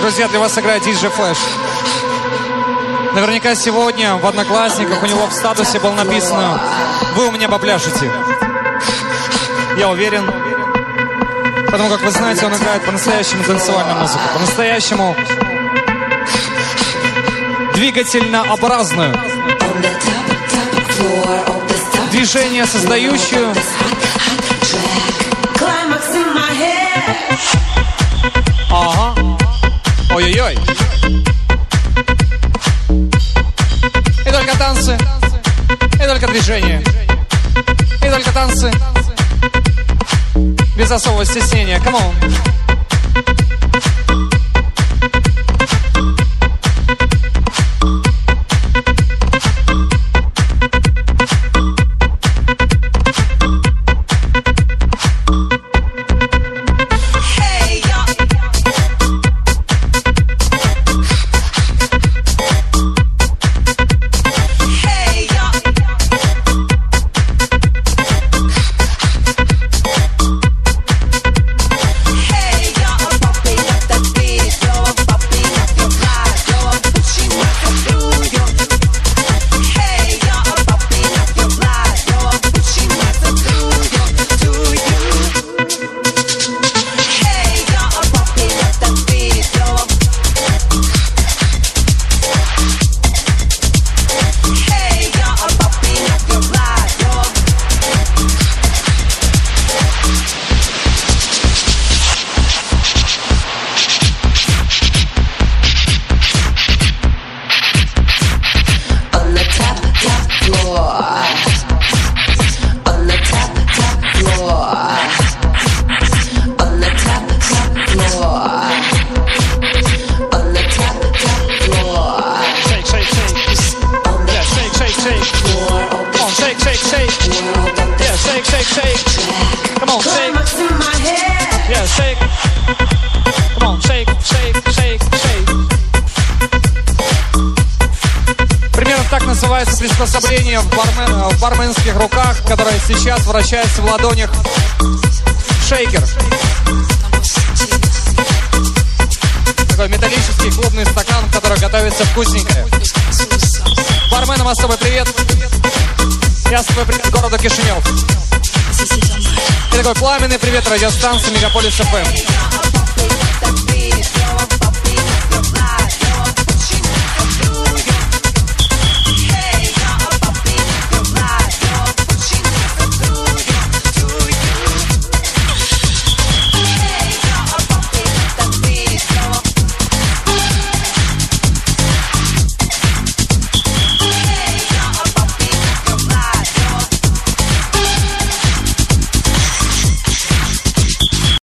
Друзья, для вас играет DJ Flash. Наверняка сегодня в Одноклассниках у него в статусе было написано: «Вы у меня попляшете». Я уверен. Потому как, вы знаете, он играет по-настоящему танцевальную музыку. По-настоящему двигательнообразную. Движение создающую. Ага. Ой-ой-ой. И только танцы. И только движение. И только танцы. Без особого стеснения. Come on. Приспособление в барменских руках, которое сейчас вращается в ладонях. Шейкер. Такой металлический клубный стакан, в который готовится вкусненькое. Барменам особый привет. И особый привет городу Кишинев. И такой пламенный привет радиостанции Мегаполис ФМ.